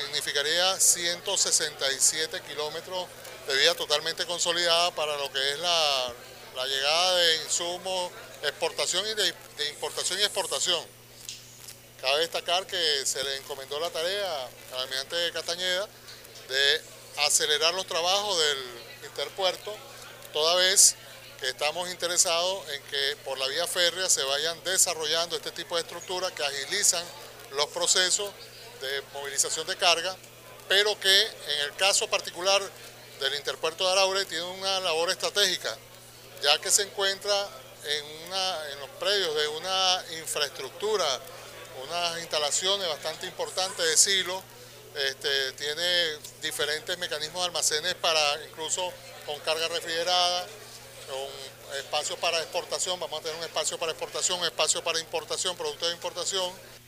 significaría 167 kilómetros de vía totalmente consolidada para lo que es la llegada de insumos, exportación y de importación y exportación. Cabe destacar que se le encomendó la tarea al almirante Castañeda de acelerar los trabajos del interpuerto, toda vez que estamos interesados en que por la vía férrea se vayan desarrollando este tipo de estructuras que agilizan los procesos de movilización de carga, pero que en el caso particular del interpuerto de Araure tiene una labor estratégica, ya que se encuentra en los predios de una infraestructura, unas instalaciones bastante importantes de silos. Tiene diferentes mecanismos de almacenes para incluso con carga refrigerada, con espacios para exportación. Vamos a tener un espacio para exportación, un espacio para importación, productos de importación,